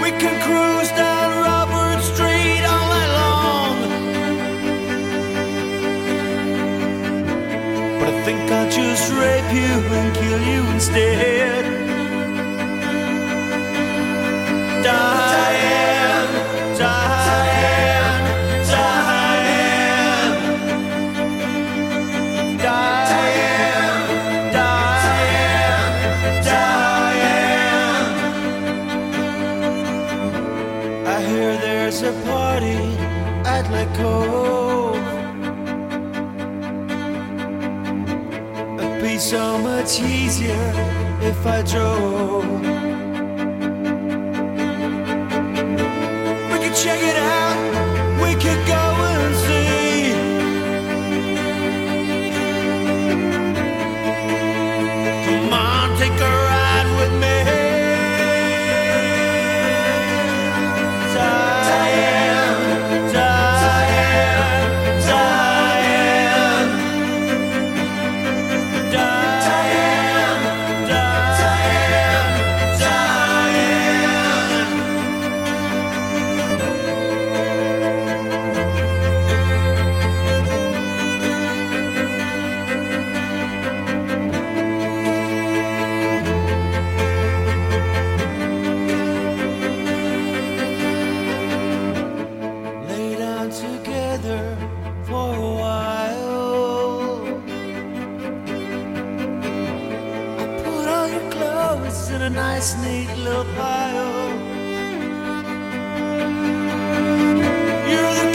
We can cruise down Robert Street all night long. But I think I'll just rape you and kill you instead. Diane, Diane, Diane, Diane, Diane, Diane. I hear there's a party at Lake Cove. It'd be so much easier if I drove. Check it out, we could go and see. Come on, take a ride with me. Diane, Diane, Diane, Diane, Diane, Diane. Lay down together for a while. I put all your clothes in a nice, neat little pile. You're the